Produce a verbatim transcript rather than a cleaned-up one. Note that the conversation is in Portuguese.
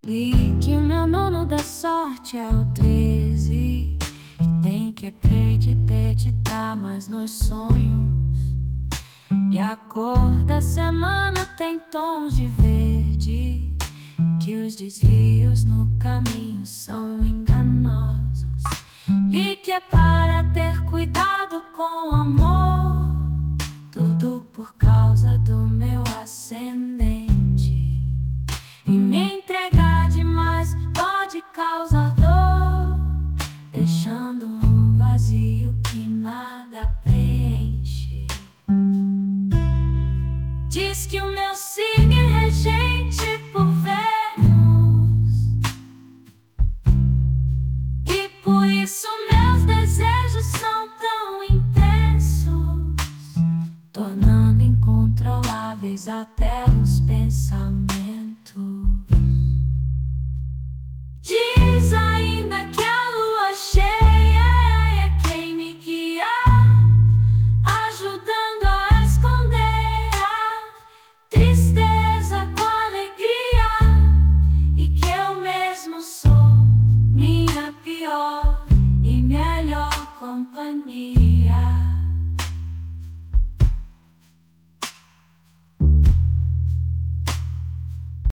Li que o meu nono da sorte é o treze. Tem que acreditar mais nos sonhos. E a cor da semana tem tons de verde. Que os desvios no caminho são enganosos. E que é para ter cuidado com amor. Tudo por causa do meu ascendente. E me entregar demais pode causar dor, deixando um vazio que nada preenche. Diz que o meu signo é regente por Vênus, e por isso meus desejos são tão intensos, tornando incontroláveis até os pensamentos. Diz ainda que a lua cheia é quem me guia, ajudando a esconder a tristeza com alegria, e que eu mesmo sou minha pior e melhor companhia.